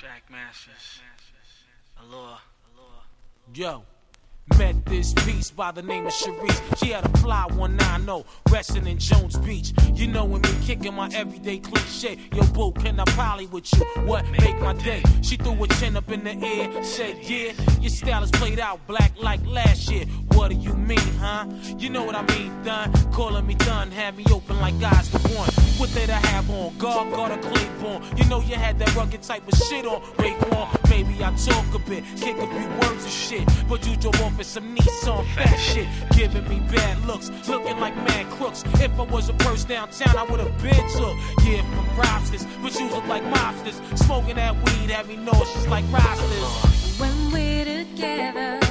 Trackmasters. Allure. Yo. Met this piece by the name of Sharice. She had a fly 190, resting in Jones Beach. You know when me kicking my everyday cliche. Yo, boo, can I poly with you? What make my day? She threw her chin up in the air, said, yeah, your style is played out black like last year. What do you mean, huh? You know what I mean, done. Calling me done, had me open like eyes to one. What did I have on? Guard or Claiborne? You know you had that rugged type of shit on. Raekwon, maybe I talk a bit, kick a few words of shit, but you drove off in some Nissan fat shit, giving me bad looks, looking like mad crooks. If I was a purse downtown, I would've been took. Yeah, from Robsters, but you look like mobsters, smoking that weed, had me nauseous like Rostas. When we're together,